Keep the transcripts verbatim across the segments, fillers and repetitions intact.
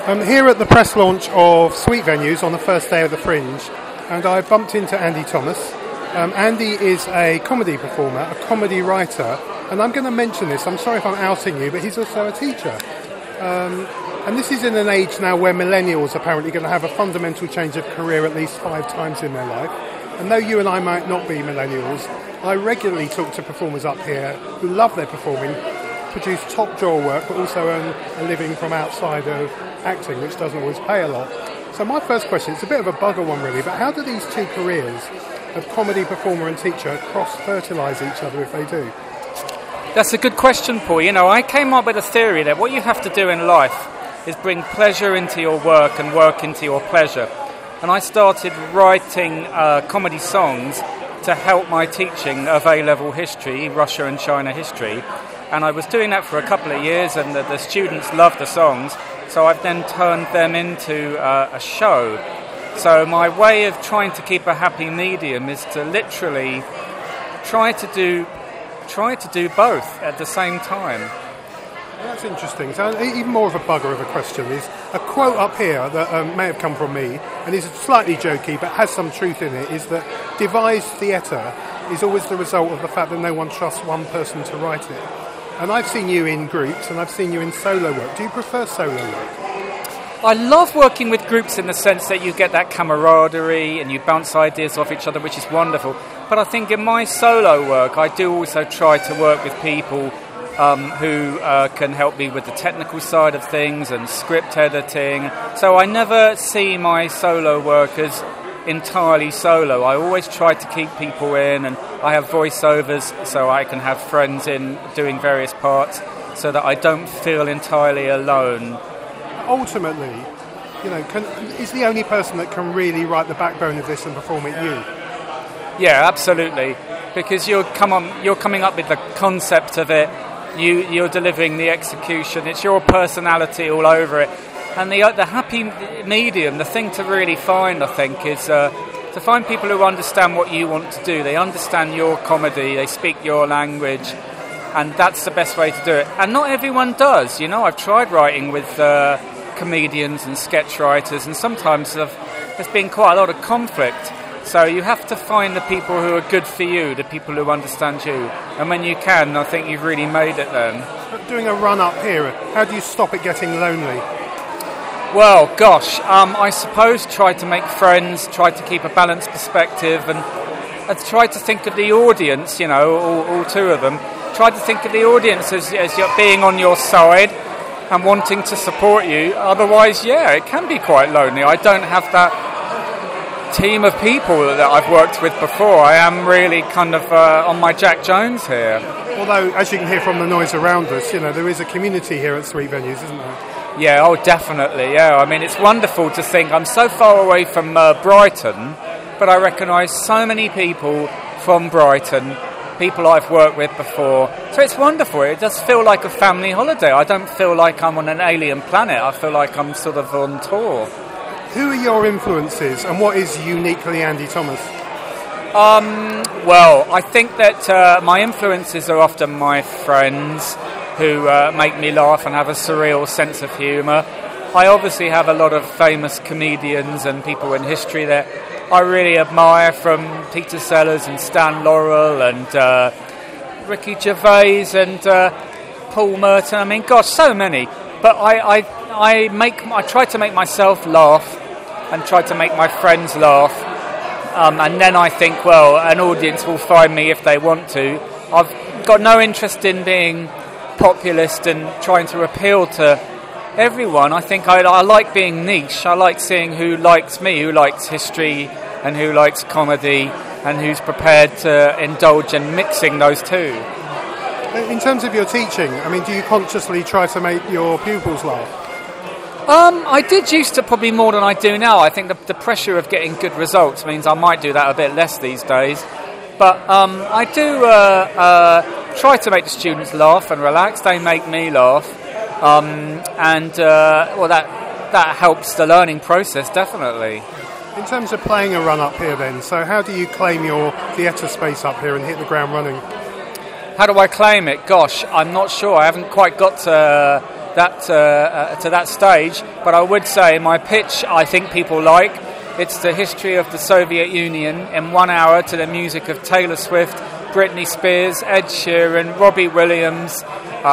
I'm here at the press launch of Sweet Venues on the first day of the Fringe, and I bumped into Andy Thomas. Um, Andy is a comedy performer, a comedy writer, and I'm going to mention this, I'm sorry if I'm outing you, but he's also a teacher. Um, and this is in an age now where millennials are apparently going to have a fundamental change of career at least five times in their life. And though you and I might not be millennials, I regularly talk to performers up here who love their performing, produce top draw work, but also earn a living from outside of acting, which doesn't always pay a lot. So my first question, it's a bit of a bugger one really, but how do these two careers of comedy performer and teacher cross-fertilise each other if they do? That's a good question, Paul. You know, I came up with a theory that what you have to do in life is bring pleasure into your work and work into your pleasure. And I started writing uh, comedy songs to help my teaching of A-level history, Russia and China history. And I was doing that for a couple of years, and the, the students loved the songs. So I've then turned them into uh, a show. So my way of trying to keep a happy medium is to literally try to do try to do both at the same time. That's interesting. So even more of a bugger of a question is a quote up here that um, may have come from me, and is slightly jokey but has some truth in it, is that devised theatre is always the result of the fact that no one trusts one person to write it. And I've seen you in groups and I've seen you in solo work. Do you prefer solo work? I love working with groups in the sense that you get that camaraderie and you bounce ideas off each other, which is wonderful. But I think in my solo work, I do also try to work with people um, who uh, can help me with the technical side of things and script editing. So I never see my solo work as entirely solo. I always try to keep people in, and I have voiceovers so I can have friends in doing various parts so that I don't feel entirely alone. Ultimately, you know, can, is the only person that can really write the backbone of this and perform it you? Yeah, absolutely. Because you're come on, you're coming up with the concept of it. You you're delivering the execution. It's your personality all over it. And the the happy medium, the thing to really find, I think, is uh, to find people who understand what you want to do. They understand your comedy. They speak your language. And that's the best way to do it. And not everyone does. You know, I've tried writing with uh, comedians and sketch writers, and sometimes there's been quite a lot of conflict. So you have to find the people who are good for you, the people who understand you. And when you can, I think you've really made it then. But doing a run up here, how do you stop it getting lonely? Well, gosh, um, I suppose try to make friends, try to keep a balanced perspective, and, and try to think of the audience, you know, all, all two of them. Try to think of the audience as, as being on your side and wanting to support you. Otherwise, yeah, it can be quite lonely. I don't have that team of people that I've worked with before. I am really kind of uh, on my Jack Jones here. Although, as you can hear from the noise around us, you know, there is a community here at Sweet Venues, isn't there? Yeah, oh, definitely, yeah. I mean, it's wonderful to think I'm so far away from uh, Brighton, but I recognise so many people from Brighton, people I've worked with before. So it's wonderful. It does feel like a family holiday. I don't feel like I'm on an alien planet. I feel like I'm sort of on tour. Who are your influences and what is uniquely Andy Thomas? Um, well, I think that uh, my influences are often my friends who uh, make me laugh and have a surreal sense of humour. I obviously have a lot of famous comedians and people in history that I really admire, from Peter Sellers and Stan Laurel and uh, Ricky Gervais and uh, Paul Merton. I mean, gosh, so many. But I, I, I make, I try to make myself laugh and try to make my friends laugh. Um, and then I think, well, an audience will find me if they want to. I've got no interest in being populist and trying to appeal to everyone. I think I, I like being niche. I like seeing who likes me, who likes history and who likes comedy and who's prepared to indulge in mixing those two. In terms of your teaching, I mean, do you consciously try to make your pupils laugh? Um, I did used to, probably more than I do now. I think the, the pressure of getting good results means I might do that a bit less these days. But um, I do uh, uh, try to make the students laugh and relax. They make me laugh. Um, and, uh, well, that that helps the learning process, definitely. In terms of playing a run up here then, so how do you claim your theatre space up here and hit the ground running? How do I claim it? Gosh, I'm not sure. I haven't quite got to that uh, uh, to that stage. But I would say my pitch, I think people like. It's the history of the Soviet Union in one hour to the music of Taylor Swift, Britney Spears, Ed Sheeran, Robbie Williams,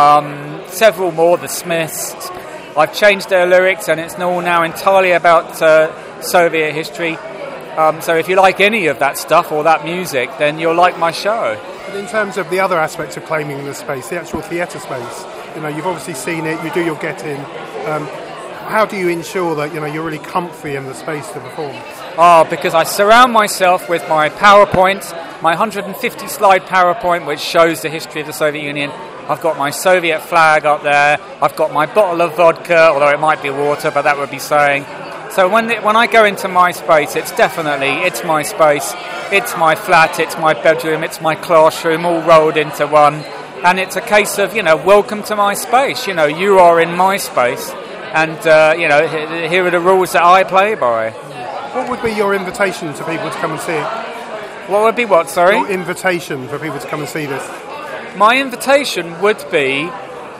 um, several more, the Smiths. I've changed their lyrics, and it's all now entirely about uh, Soviet history. Um, so if you like any of that stuff or that music, then you'll like my show. But in terms of the other aspects of claiming the space, the actual theatre space, you know, you've obviously seen it, you do your get-in. Um, how do you ensure that, you know, you're really comfy in the space to perform? Oh, because I surround myself with my PowerPoint, my one hundred fifty slide PowerPoint, which shows the history of the Soviet Union. I've got my Soviet flag up there. I've got my bottle of vodka, although it might be water, but that would be saying. So when the, when I go into my space, it's definitely, it's my space, it's my flat, it's my bedroom, it's my classroom, all rolled into one. And it's a case of, you know, welcome to my space. You know, you are in my space. And, uh, you know, here are the rules that I play by. What would be your invitation to people to come and see it? What would be what, sorry? Your invitation for people to come and see this. My invitation would be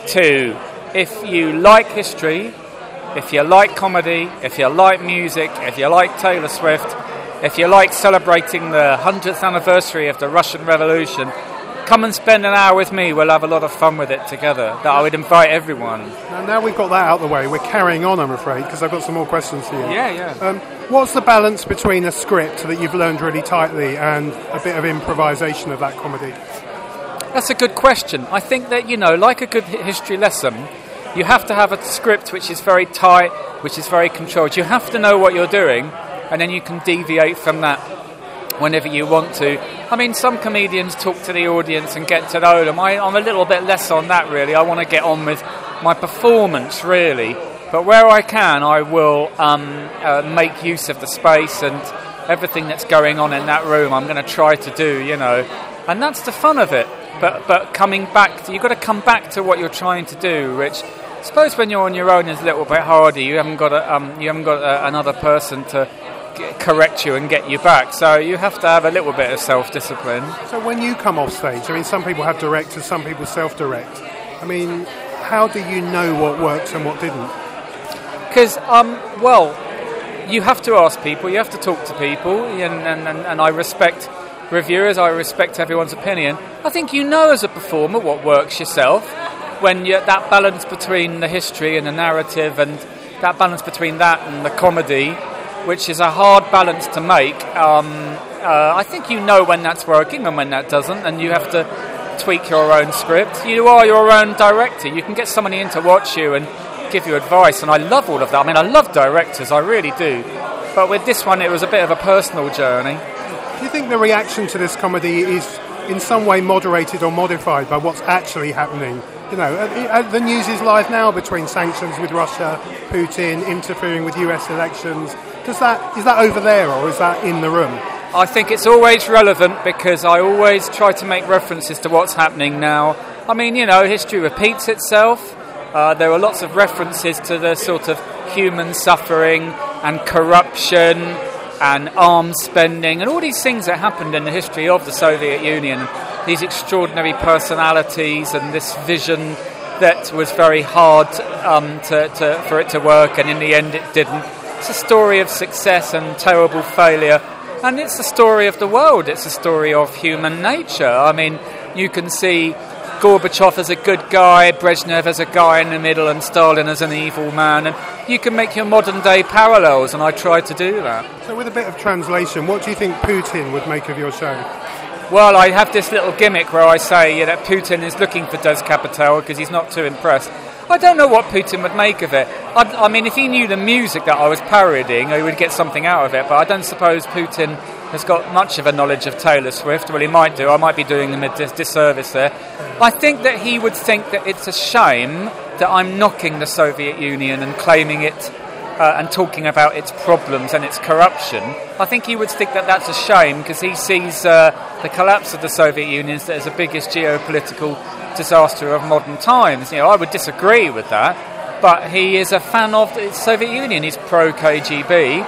to, if you like history, if you like comedy, if you like music, if you like Taylor Swift, if you like celebrating the hundredth anniversary of the Russian Revolution, come and spend an hour with me. We'll have a lot of fun with it together. That I would invite everyone. Now, now we've got that out of the way, we're carrying on, I'm afraid, because I've got some more questions for you. Yeah, yeah. Um, what's the balance between a script that you've learned really tightly and a bit of improvisation of that comedy? That's a good question. I think that, you know, like a good history lesson, you have to have a script which is very tight, which is very controlled. You have to know what you're doing, and then you can deviate from that whenever you want to. I mean, some comedians talk to the audience and get to know them. I, I'm a little bit less on that, really. I want to get on with my performance, really. But where I can, I will um, uh, make use of the space and everything that's going on in that room. I'm going to try to do, you know. And that's the fun of it. But but coming back, to, you've got to come back to what you're trying to do, which I suppose when you're on your own is a little bit harder. You haven't got a, um, you haven't got a, another person to correct you and get you back, so you have to have a little bit of self-discipline. So when you come off stage, I mean, some people have directors, some people self-direct. I mean, how do you know what works and what didn't? Because, um, well, you have to ask people, you have to talk to people, and, and, and, and I respect reviewers, I respect everyone's opinion. I think you know as a performer what works yourself, when you're that balance between the history and the narrative, and that balance between that and the comedy, which is a hard balance to make. Um, uh, I think you know when that's working and when that doesn't, and you have to tweak your own script. You are your own director. You can get somebody in to watch you and give you advice, and I love all of that. I mean, I love directors, I really do. But with this one, it was a bit of a personal journey. Do you think the reaction to this comedy is in some way moderated or modified by what's actually happening? You know, uh, the news is live now between sanctions with Russia, Putin interfering with U S elections. Does that is that over there or is that in the room? I think it's always relevant because I always try to make references to what's happening now. I mean, you know, history repeats itself. Uh, there are lots of references to the sort of human suffering and corruption and arms spending and all these things that happened in the history of the Soviet Union. These extraordinary personalities and this vision that was very hard um, to, to, for it to work, and in the end it didn't. It's a story of success and terrible failure, and it's a story of the world. It's a story of human nature. I mean, you can see Gorbachev as a good guy, Brezhnev as a guy in the middle, and Stalin as an evil man, and you can make your modern day parallels, and I try to do that. So with a bit of translation, what do you think Putin would make of your show? Well, I have this little gimmick where I say yeah, that Putin is looking for Das Kapital because he's not too impressed. I don't know what Putin would make of it. I, I mean, if he knew the music that I was parodying, he would get something out of it, but I don't suppose Putin has got much of a knowledge of Taylor Swift. Well, he might do. I might be doing him a dis- disservice there. I think that he would think that it's a shame that I'm knocking the Soviet Union and claiming it uh, and talking about its problems and its corruption. I think he would think that that's a shame because he sees uh, the collapse of the Soviet Union as the biggest geopolitical disaster of modern times. You know, I would disagree with that, but he is a fan of the Soviet Union. He's pro-K G B,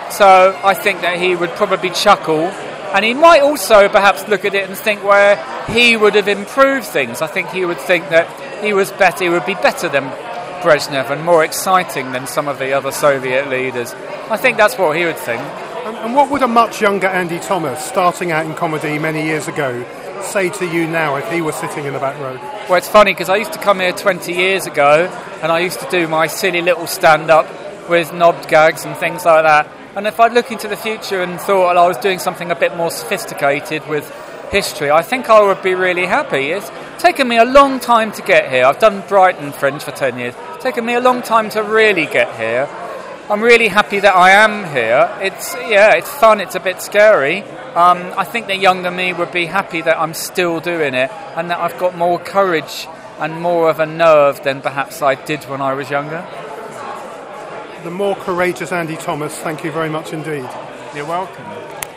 so I think that he would probably chuckle, and he might also perhaps look at it and think where he would have improved things. I think he would think that he was better, he would be better than Brezhnev and more exciting than some of the other Soviet leaders. I think that's what he would think. And, and what would a much younger Andy Thomas, starting out in comedy many years ago, say to you now if he was sitting in the back row? Well, it's funny because I used to come here twenty years ago and I used to do my silly little stand-up with knobbed gags and things like that. And if I look into the future and thought well, I was doing something a bit more sophisticated with history, I think I would be really happy. It's taken me a long time to get here. I've done Brighton Fringe for ten years. It's taken me a long time to really get here. I'm really happy that I am here. It's yeah, it's fun. It's a bit scary. Um, I think the younger me would be happy that I'm still doing it and that I've got more courage and more of a nerve than perhaps I did when I was younger. The more courageous Andy Thomas, thank you very much indeed. You're welcome.